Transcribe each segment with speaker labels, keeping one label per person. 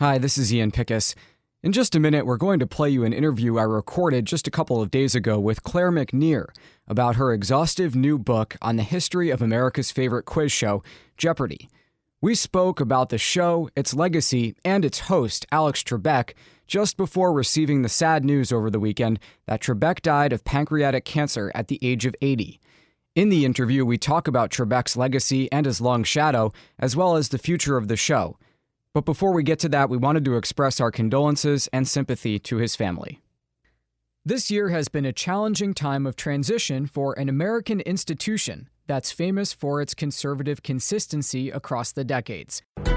Speaker 1: Hi, this is Ian Pickus. In just a minute, we're going to play you an interview I recorded just a couple of days ago with Claire McNear about her exhaustive new book on the history of America's favorite quiz show, Jeopardy! We spoke about the show, its legacy, and its host, Alex Trebek, just before receiving the sad news over the weekend that Trebek died of pancreatic cancer at the age of 80. In the interview, we talk about Trebek's legacy and his long shadow, as well as the future of the show. But before we get to that, we wanted to express our condolences and sympathy to his family. This year has been a challenging time of transition for an American institution that's famous for its conservative consistency across the decades.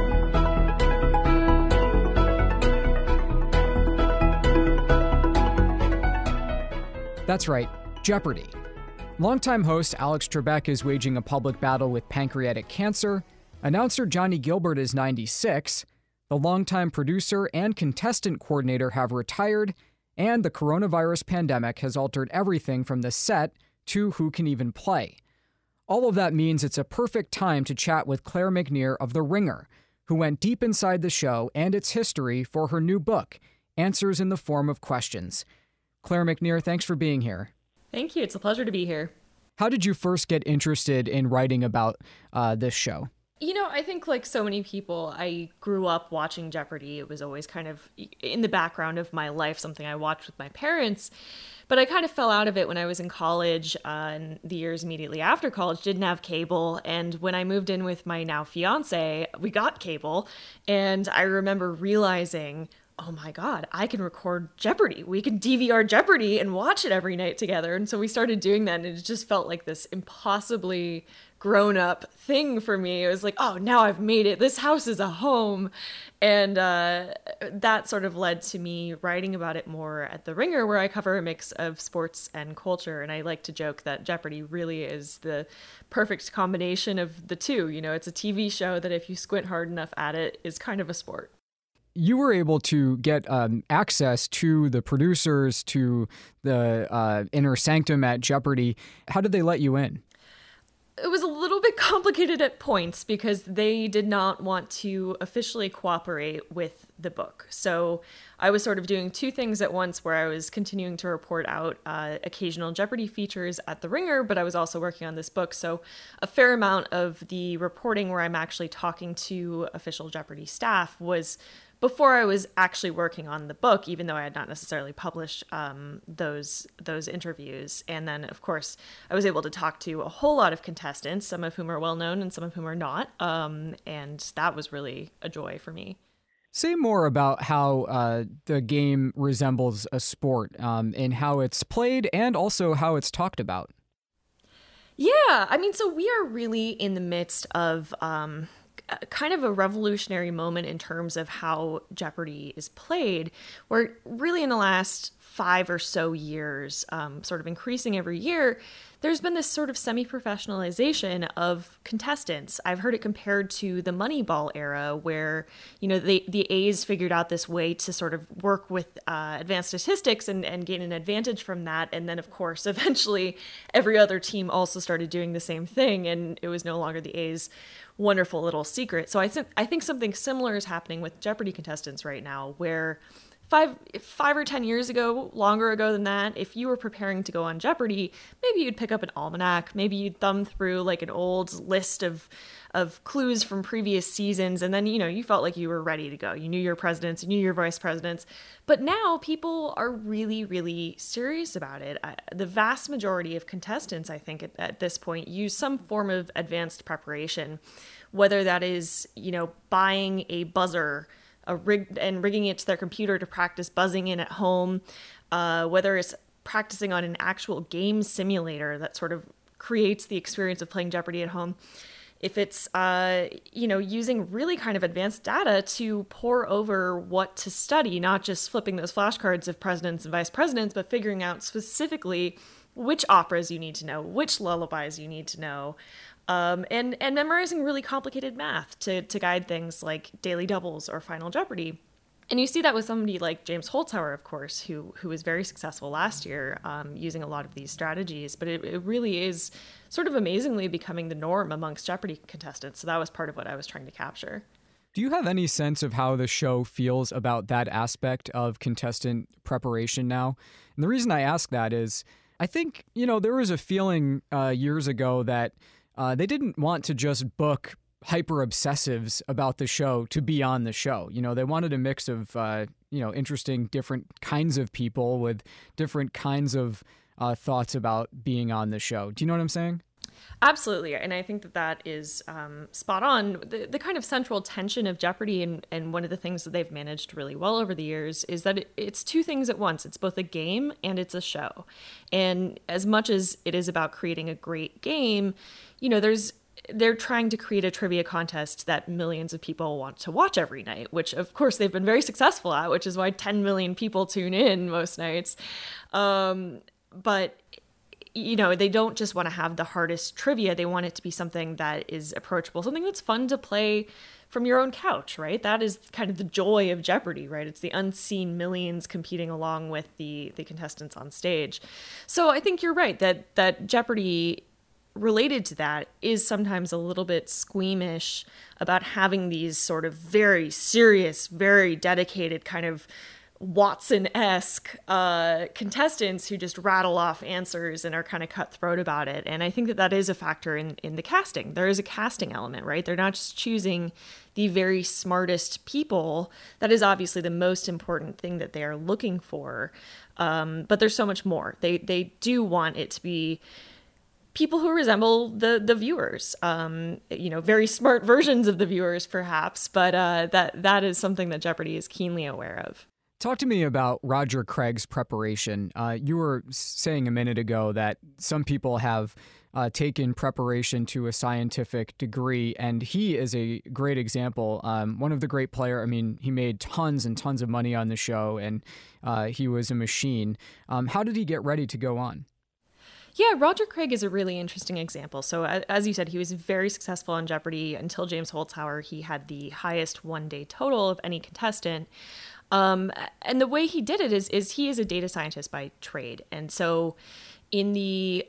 Speaker 1: That's right, Jeopardy! Longtime host Alex Trebek is waging a public battle with pancreatic cancer. Announcer Johnny Gilbert is 96, the longtime producer and contestant coordinator have retired, and the coronavirus pandemic has altered everything from the set to who can even play. All of that means it's a perfect time to chat with Claire McNear of The Ringer, who went deep inside the show and its history for her new book, Answers in the Form of Questions. Claire McNear, thanks for being here.
Speaker 2: Thank you. It's a pleasure to be here.
Speaker 1: How did you first get interested in writing about this show?
Speaker 2: I think like so many people, I grew up watching Jeopardy! It was always kind of in the background of my life, something I watched with my parents. But I kind of fell out of it when I was in college, and the years immediately after college, didn't have cable. And when I moved in with my now fiance, we got cable. And I remember realizing, oh my God, I can record Jeopardy! We can DVR Jeopardy! And watch it every night together. And so we started doing that, and it just felt like this impossibly grown-up thing for me. It was like, oh, now I've made it. This house is a home. And that sort of led to me writing about it more at The Ringer, where I cover a mix of sports and culture. And I like to joke that Jeopardy! Really is the perfect combination of the two. It's a TV show that if you squint hard enough at it is kind of a sport.
Speaker 1: You were able to get access to the producers, to the inner sanctum at Jeopardy! How did they let you in?
Speaker 2: It was a little bit complicated at points because they did not want to officially cooperate with the book. So I was sort of doing two things at once, where I was continuing to report out occasional Jeopardy! Features at The Ringer, but I was also working on this book. So a fair amount of the reporting where I'm actually talking to official Jeopardy! Staff was before I was actually working on the book, even though I had not necessarily published those interviews. And then, of course, I was able to talk to a whole lot of contestants, some of whom are well-known and some of whom are not. And that was really a joy for me.
Speaker 1: Say more about how the game resembles a sport in how it's played and also how it's talked about.
Speaker 2: Yeah, so we are really in the midst of kind of a revolutionary moment in terms of how Jeopardy! Is played, where really in the last 5 or so years, sort of increasing every year, there's been this sort of semi-professionalization of contestants. I've heard it compared to the Moneyball era, where, the A's figured out this way to sort of work with advanced statistics and gain an advantage from that. And then, of course, eventually every other team also started doing the same thing, and it was no longer the A's wonderful little secret. So I think something similar is happening with Jeopardy! Contestants right now, where 5 or 10 years ago, longer ago than that, if you were preparing to go on Jeopardy! Maybe you'd pick up an almanac, maybe you'd thumb through like an old list of clues from previous seasons, and then, you felt like you were ready to go. You knew your presidents, you knew your vice presidents. But now people are really, really serious about it. The vast majority of contestants, I think, at this point, use some form of advanced preparation, whether that is, buying a buzzer, rigging it to their computer to practice buzzing in at home, whether it's practicing on an actual game simulator that sort of creates the experience of playing Jeopardy! At home. If it's, using really kind of advanced data to pore over what to study, not just flipping those flashcards of presidents and vice presidents, but figuring out specifically which operas you need to know, which lullabies you need to know, and memorizing really complicated math to guide things like Daily Doubles or Final Jeopardy! And you see that with somebody like James Holzhauer, of course, who was very successful last year using a lot of these strategies. But it really is sort of amazingly becoming the norm amongst Jeopardy! Contestants. So that was part of what I was trying to capture.
Speaker 1: Do you have any sense of how the show feels about that aspect of contestant preparation now? And the reason I ask that is I think, there was a feeling years ago that they didn't want to just book hyper obsessives about the show to be on the show. They wanted a mix of, interesting different kinds of people with different kinds of thoughts about being on the show. Do you know what I'm saying?
Speaker 2: Absolutely. And I think that is spot on. The kind of central tension of Jeopardy! And one of the things that they've managed really well over the years is that it's two things at once. It's both a game and it's a show. And as much as it is about creating a great game, they're trying to create a trivia contest that millions of people want to watch every night, which of course they've been very successful at, which is why 10 million people tune in most nights. But they don't just want to have the hardest trivia. They want it to be something that is approachable, something that's fun to play from your own couch, right? That is kind of the joy of Jeopardy, right? It's the unseen millions competing along with the contestants on stage. So I think you're right that Jeopardy! Related to that is sometimes a little bit squeamish about having these sort of very serious, very dedicated kind of Watson-esque contestants who just rattle off answers and are kind of cutthroat about it. And I think that is a factor in the casting. There is a casting element, right? They're not just choosing the very smartest people. That is obviously the most important thing that they are looking for. But there's so much more. They do want it to be people who resemble the viewers, very smart versions of the viewers, perhaps. But that is something that Jeopardy! Is keenly aware of.
Speaker 1: Talk to me about Roger Craig's preparation. You were saying a minute ago that some people have taken preparation to a scientific degree, and he is a great example. One of the great players. I mean, he made tons and tons of money on the show, and he was a machine. How did he get ready to go on?
Speaker 2: Yeah, Roger Craig is a really interesting example. So as you said, he was very successful on Jeopardy! Until James Holzhauer. He had the highest one-day total of any contestant. And the way he did it is he is a data scientist by trade. And so in the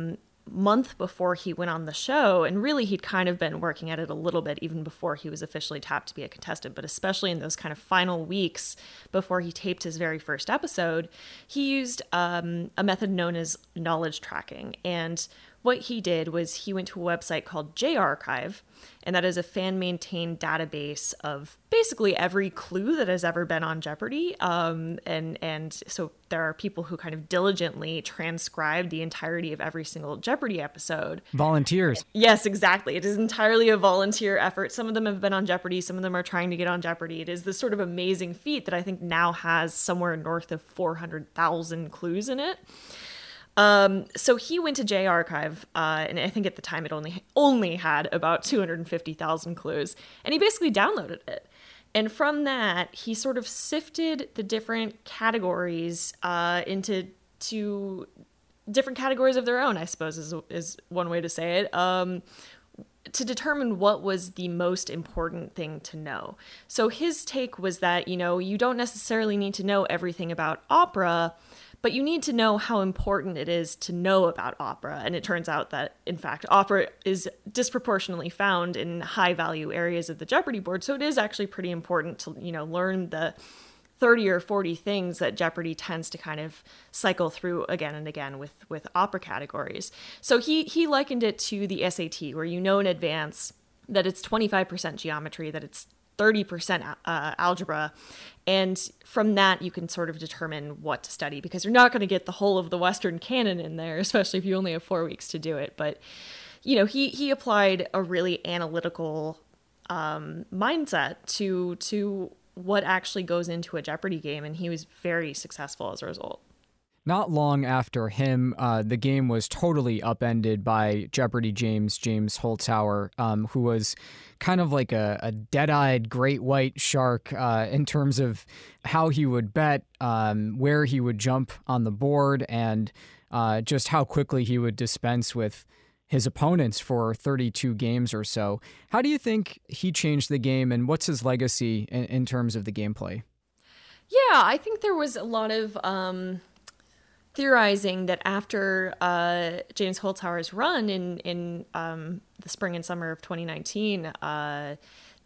Speaker 2: month before he went on the show, and really he'd kind of been working at it a little bit even before he was officially tapped to be a contestant, but especially in those kind of final weeks before he taped his very first episode, he used a method known as knowledge tracking. And what he did was he went to a website called JArchive, and that is a fan-maintained database of basically every clue that has ever been on Jeopardy! And so there are people who kind of diligently transcribe the entirety of every single Jeopardy! Episode.
Speaker 1: Volunteers.
Speaker 2: Yes, exactly. It is entirely a volunteer effort. Some of them have been on Jeopardy! Some of them are trying to get on Jeopardy! It is this sort of amazing feat that I think now has somewhere north of 400,000 clues in it. So he went to JArchive, and I think at the time it only had about 250,000 clues, and he basically downloaded it. And from that, he sort of sifted the different categories into different categories of their own, I suppose is one way to say it, to determine what was the most important thing to know. So his take was that, you don't necessarily need to know everything about opera, but you need to know how important it is to know about opera. And it turns out that, in fact, opera is disproportionately found in high-value areas of the Jeopardy! Board. So it is actually pretty important to, learn the 30 or 40 things that Jeopardy! Tends to kind of cycle through again and again with opera categories. So he likened it to the SAT, where you know in advance that it's 25% geometry, that it's 30% algebra. And from that, you can sort of determine what to study, because you're not going to get the whole of the Western canon in there, especially if you only have 4 weeks to do it. But, he applied a really analytical mindset to what actually goes into a Jeopardy! Game, and he was very successful as a result.
Speaker 1: Not long after him, the game was totally upended by Jeopardy! James Holzhauer, who was kind of like a dead-eyed great white shark in terms of how he would bet, where he would jump on the board, and just how quickly he would dispense with his opponents for 32 games or so. How do you think he changed the game, and what's his legacy in terms of the gameplay?
Speaker 2: Yeah, I think there was a lot of theorizing that after James Holzhauer's run in the spring and summer of 2019,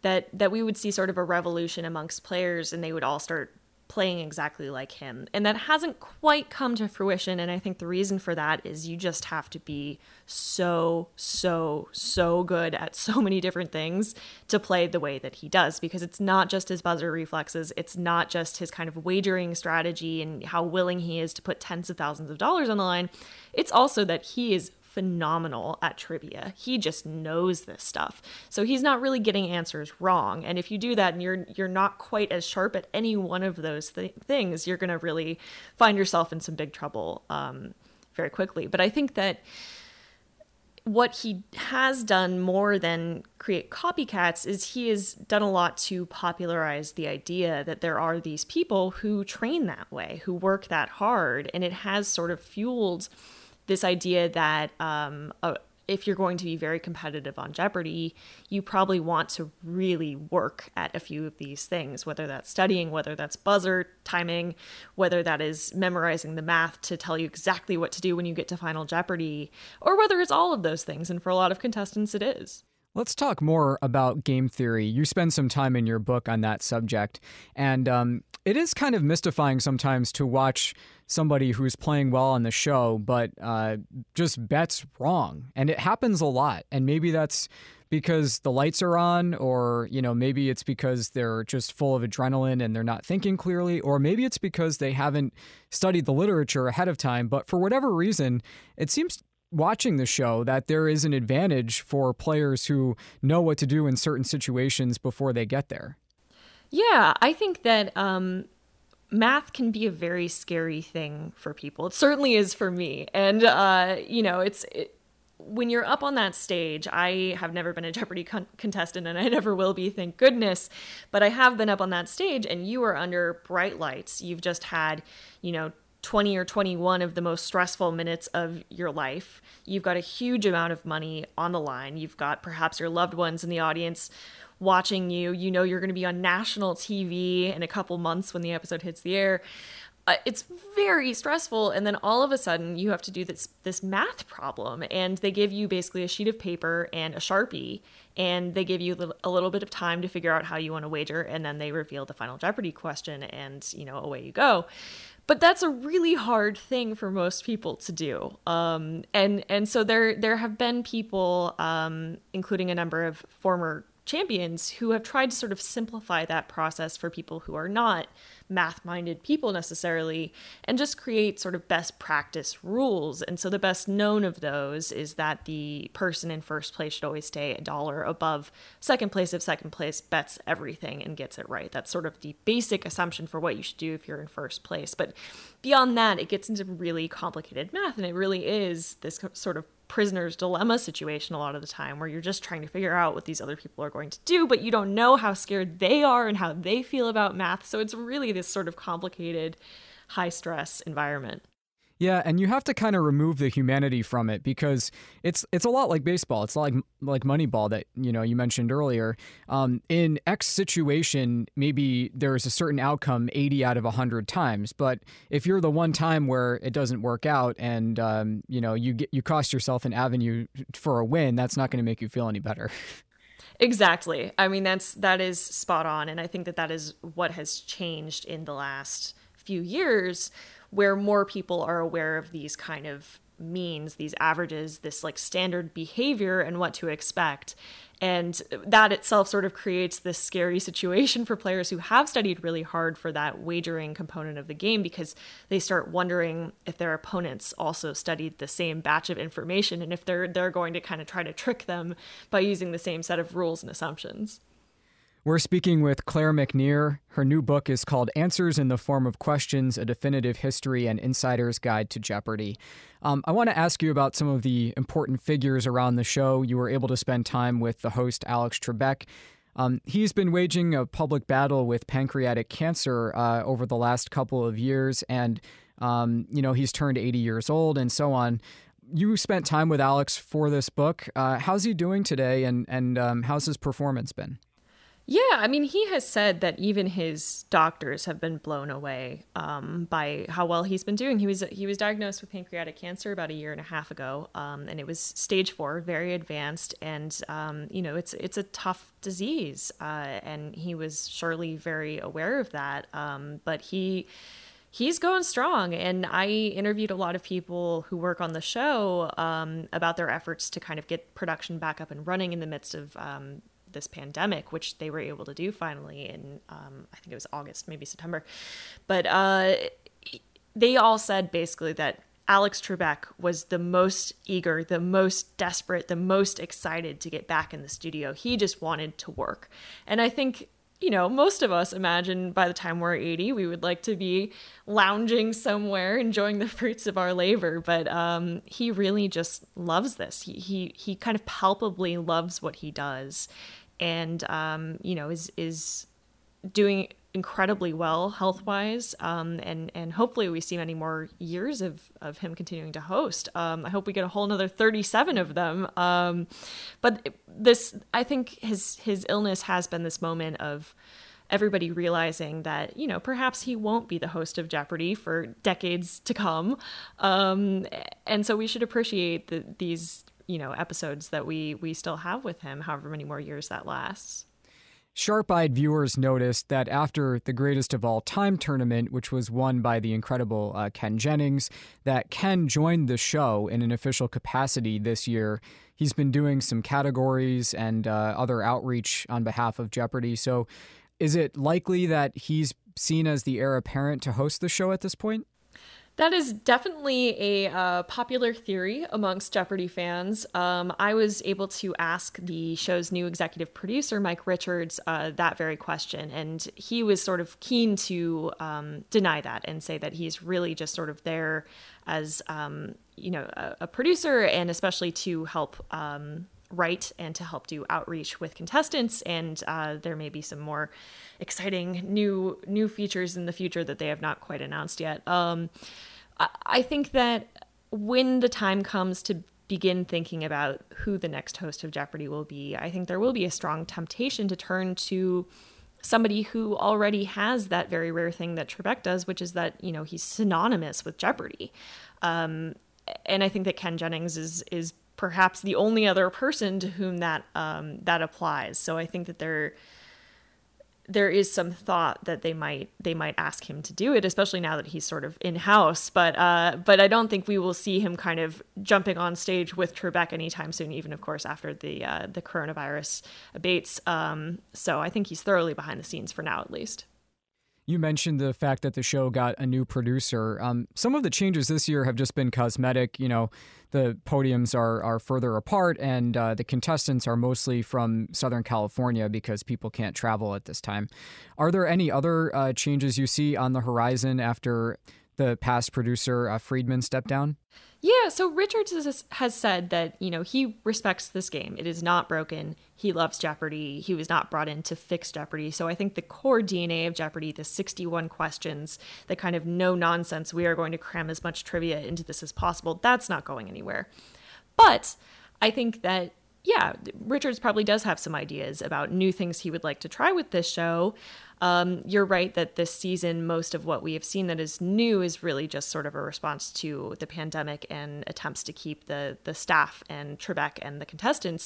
Speaker 2: that we would see sort of a revolution amongst players and they would all start playing exactly like him. And that hasn't quite come to fruition. And I think the reason for that is you just have to be so good at so many different things to play the way that he does, because it's not just his buzzer reflexes. It's not just his kind of wagering strategy and how willing he is to put tens of thousands of dollars on the line. It's also that he is phenomenal at trivia. He just knows this stuff. So he's not really getting answers wrong. And if you do that and you're not quite as sharp at any one of those things, you're going to really find yourself in some big trouble very quickly. But I think that what he has done more than create copycats is he has done a lot to popularize the idea that there are these people who train that way, who work that hard. And it has sort of fueled this idea that if you're going to be very competitive on Jeopardy, you probably want to really work at a few of these things, whether that's studying, whether that's buzzer timing, whether that is memorizing the math to tell you exactly what to do when you get to Final Jeopardy, or whether it's all of those things. And for a lot of contestants, it is.
Speaker 1: Let's talk more about game theory. You spend some time in your book on that subject, and it is kind of mystifying sometimes to watch somebody who's playing well on the show, but just bets wrong. And it happens a lot. And maybe that's because the lights are on, or, maybe it's because they're just full of adrenaline and they're not thinking clearly, or maybe it's because they haven't studied the literature ahead of time. But for whatever reason, it seems watching the show that there is an advantage for players who know what to do in certain situations before they get there.
Speaker 2: Yeah, I think that math can be a very scary thing for people. It certainly is for me. And, when you're up on that stage, I have never been a Jeopardy contestant and I never will be, thank goodness. But I have been up on that stage and you are under bright lights. You've just had, 20 or 21 of the most stressful minutes of your life. You've got a huge amount of money on the line. You've got perhaps your loved ones in the audience watching you. You know you're going to be on national TV in a couple months when the episode hits the air. It's very stressful. And then all of a sudden you have to do this math problem. And they give you basically a sheet of paper and a Sharpie. And they give you a little bit of time to figure out how you want to wager. And then they reveal the Final Jeopardy question and, away you go. But that's a really hard thing for most people to do. And so there have been people, including a number of former champions, who have tried to sort of simplify that process for people who are not math-minded people necessarily, and just create sort of best practice rules. And so the best known of those is that the person in first place should always stay $1 above second place if second place bets everything and gets it right. That's sort of the basic assumption for what you should do if you're in first place. But beyond that, it gets into really complicated math, and it really is this sort of prisoner's dilemma situation a lot of the time, where you're just trying to figure out what these other people are going to do, but you don't know how scared they are and how they feel about math. So it's really this sort of complicated, high stress environment.
Speaker 1: Yeah, and you have to kind of remove the humanity from it, because it's a lot like baseball. It's like Moneyball that you mentioned earlier. In X situation, maybe there's a certain outcome 80 out of 100 times, but if you're the one time where it doesn't work out and you cost yourself an avenue for a win, that's not going to make you feel any better.
Speaker 2: Exactly. I mean, that is spot on, and I think that is what has changed in the last few years, where more people are aware of these kind of means, these averages, this like standard behavior and what to expect. And that itself sort of creates this scary situation for players who have studied really hard for that wagering component of the game, because they start wondering if their opponents also studied the same batch of information and if they're going to kind of try to trick them by using the same set of rules and assumptions.
Speaker 1: We're speaking with Claire McNear. Her new book is called Answers in the Form of Questions, A Definitive History and Insider's Guide to Jeopardy! I want to ask you about some of the important figures around the show. You were able to spend time with the host, Alex Trebek. He's been waging a public battle with pancreatic cancer over the last couple of years, and he's turned 80 years old and so on. You spent time with Alex for this book. How's he doing today, and how's his performance been?
Speaker 2: Yeah, I mean, he has said that even his doctors have been blown away by how well he's been doing. He was diagnosed with pancreatic cancer about a year and a half ago, and it was stage 4, very advanced. And it's a tough disease, and he was surely very aware of that. But he's going strong. And I interviewed a lot of people who work on the show about their efforts to kind of get production back up and running in the midst of this pandemic, which they were able to do finally in, I think it was August, maybe September. But they all said basically that Alex Trebek was the most eager, the most desperate, the most excited to get back in the studio. He just wanted to work. And I think, most of us imagine by the time we're 80, we would like to be lounging somewhere, enjoying the fruits of our labor. But he really just loves this. He kind of palpably loves what he does. And, is doing incredibly well health-wise. And hopefully we see many more years of him continuing to host. I hope we get a whole another 37 of them. But I think his illness has been this moment of everybody realizing that, perhaps he won't be the host of Jeopardy for decades to come. And so we should appreciate these episodes that we still have with him, however many more years that lasts.
Speaker 1: Sharp-eyed viewers noticed that after the Greatest of All Time tournament, which was won by the incredible Ken Jennings, that Ken joined the show in an official capacity this year. He's been doing some categories and other outreach on behalf of Jeopardy. So is it likely that he's seen as the heir apparent to host the show at this point?
Speaker 2: That is definitely a popular theory amongst Jeopardy fans. I was able to ask the show's new executive producer, Mike Richards, that very question. And he was sort of keen to deny that and say that he's really just sort of there as, a producer, and especially to help write and to help do outreach with contestants. And there may be some more exciting new features in the future that they have not quite announced yet. I think that when the time comes to begin thinking about who the next host of Jeopardy will be, I think there will be a strong temptation to turn to somebody who already has that very rare thing that Trebek does, which is that, he's synonymous with Jeopardy. And I think that Ken Jennings is perhaps the only other person to whom that applies. So I think that there is some thought that they might ask him to do it, especially now that he's sort of in-house. But I don't think we will see him kind of jumping on stage with Trebek anytime soon, even, of course, after the coronavirus abates. So I think he's thoroughly behind the scenes for now, at least.
Speaker 1: You mentioned the fact that the show got a new producer. Some of the changes this year have just been cosmetic. The podiums are further apart, and the contestants are mostly from Southern California because people can't travel at this time. Are there any other changes you see on the horizon after the past producer, Friedman, stepped down?
Speaker 2: Yeah, so Richards has said that, he respects this game. It is not broken. He loves Jeopardy. He was not brought in to fix Jeopardy. So I think the core DNA of Jeopardy, the 61 questions, the kind of no nonsense, we are going to cram as much trivia into this as possible, that's not going anywhere. But I think that, yeah, Richards probably does have some ideas about new things he would like to try with this show. You're right that this season, most of what we have seen that is new is really just sort of a response to the pandemic and attempts to keep the staff and Trebek and the contestants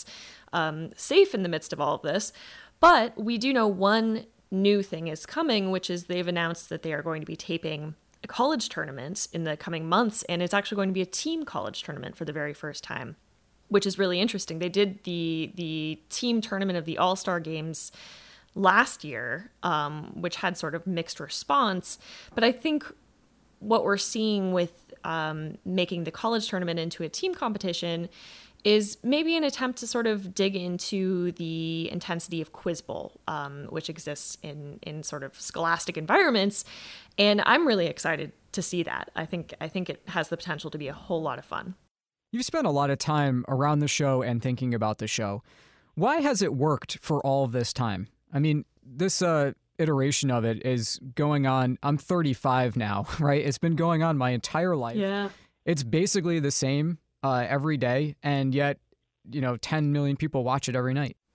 Speaker 2: safe in the midst of all of this. But we do know one new thing is coming, which is they've announced that they are going to be taping a college tournament in the coming months, and it's actually going to be a team college tournament for the very first time, which is really interesting. They did the team tournament of the All-Star Games last year, which had sort of mixed response. But I think what we're seeing with making the college tournament into a team competition is maybe an attempt to sort of dig into the intensity of Quiz Bowl, which exists in sort of scholastic environments. And I'm really excited to see that. I think it has the potential to be a whole lot of fun.
Speaker 1: You've spent a lot of time around the show and thinking about the show. Why has it worked for all of this time? I mean, this iteration of it is going on. I'm 35 now, right? It's been going on my entire life.
Speaker 2: Yeah.
Speaker 1: It's basically the same every day. And yet, 10 million people watch it every night.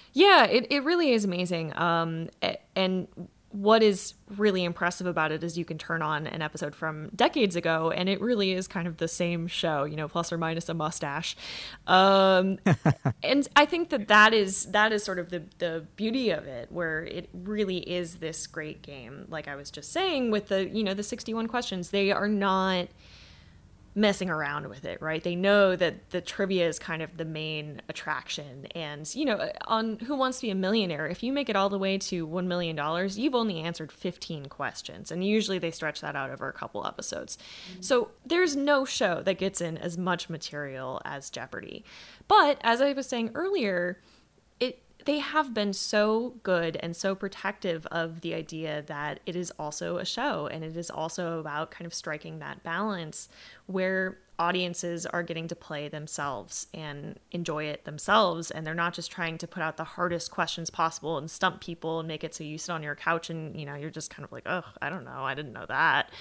Speaker 2: Yeah, it really is amazing. And what is really impressive about it is you can turn on an episode from decades ago and it really is kind of the same show, plus or minus a mustache. And I think that is sort of the beauty of it, where it really is this great game. Like I was just saying with the 61 questions, they are not messing around with it, right? They know that the trivia is kind of the main attraction. And, on Who Wants to Be a Millionaire, if you make it all the way to $1 million, you've only answered 15 questions. And usually they stretch that out over a couple episodes. Mm-hmm. So there's no show that gets in as much material as Jeopardy! But as I was saying earlier, they have been so good and so protective of the idea that it is also a show, and it is also about kind of striking that balance where audiences are getting to play themselves and enjoy it themselves, and they're not just trying to put out the hardest questions possible and stump people and make it so you sit on your couch and you're just kind of like, oh, I don't know, I didn't know that.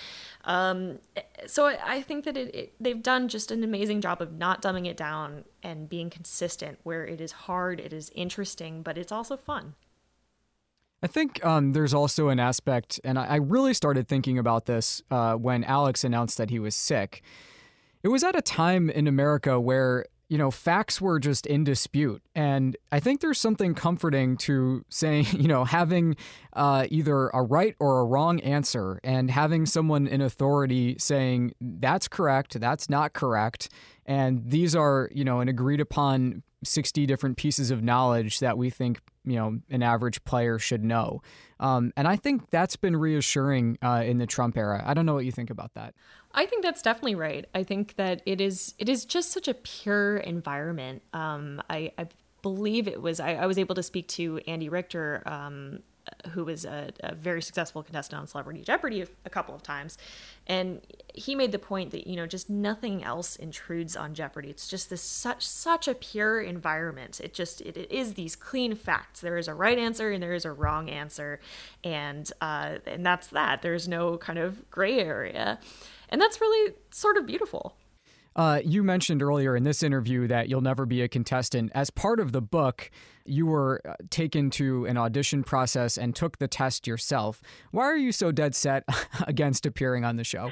Speaker 2: So I think that they've done just an amazing job of not dumbing it down and being consistent, where it is hard, it is interesting, but it's also fun.
Speaker 1: I think there's also an aspect, and I really started thinking about this when Alex announced that he was sick. It was at a time in America where, facts were just in dispute. And I think there's something comforting to saying, having either a right or a wrong answer, and having someone in authority saying that's correct, that's not correct. And these are, an agreed upon 60 different pieces of knowledge that we think, an average player should know. And I think that's been reassuring in the Trump era. I don't know what you think about that.
Speaker 2: I think that's definitely right. I think that it is just such a pure environment. I believe it was, I was able to speak to Andy Richter, who was a very successful contestant on Celebrity Jeopardy a couple of times. And he made the point that, just nothing else intrudes on Jeopardy. It's just this such a pure environment. It is these clean facts. There is a right answer and there is a wrong answer. And that's that. There's no kind of gray area. And that's really sort of beautiful.
Speaker 1: You mentioned earlier in this interview that you'll never be a contestant. As part of the book, you were taken to an audition process and took the test yourself. Why are you so dead set against appearing on the show?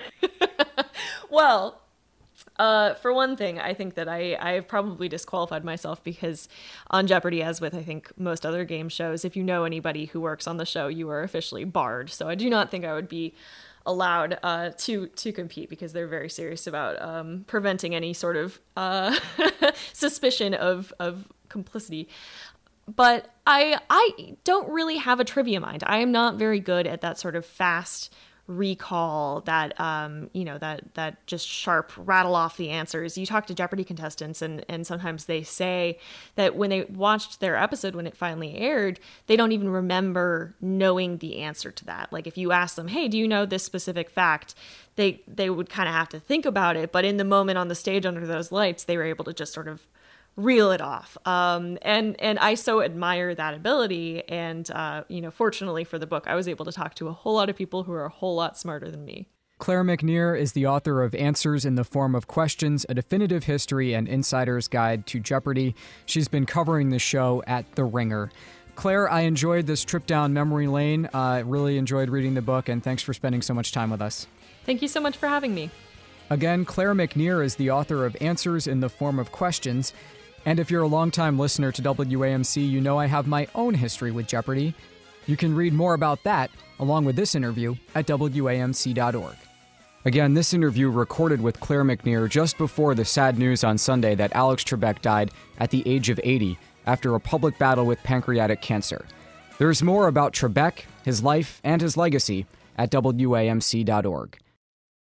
Speaker 2: Well, for one thing, I think that I have probably disqualified myself because on Jeopardy, as with I think most other game shows, if you know anybody who works on the show, you are officially barred. So I do not think I would be allowed to compete, because they're very serious about preventing any sort of suspicion of complicity. But I don't really have a trivia mind. I am not very good at that sort of fast recall, that that just sharp rattle off the answers. You talk to Jeopardy contestants and sometimes they say that when they watched their episode when it finally aired, they don't even remember knowing the answer to that. Like if you ask them, hey, do you know this specific fact? They would kind of have to think about it, but in the moment on the stage under those lights, they were able to just sort of reel it off. And I so admire that ability. And, fortunately for the book, I was able to talk to a whole lot of people who are a whole lot smarter than me.
Speaker 1: Claire McNear is the author of Answers in the Form of Questions, A Definitive History and Insider's Guide to Jeopardy! She's been covering the show at The Ringer. Claire, I enjoyed this trip down memory lane. Really enjoyed reading the book, and thanks for spending so much time with us.
Speaker 2: Thank you so much for having me.
Speaker 1: Again, Claire McNear is the author of Answers in the Form of Questions. And if you're a longtime listener to WAMC, you know I have my own history with Jeopardy! You can read more about that, along with this interview, at WAMC.org. Again, this interview recorded with Claire McNear just before the sad news on Sunday that Alex Trebek died at the age of 80 after a public battle with pancreatic cancer. There's more about Trebek, his life, and his legacy at WAMC.org.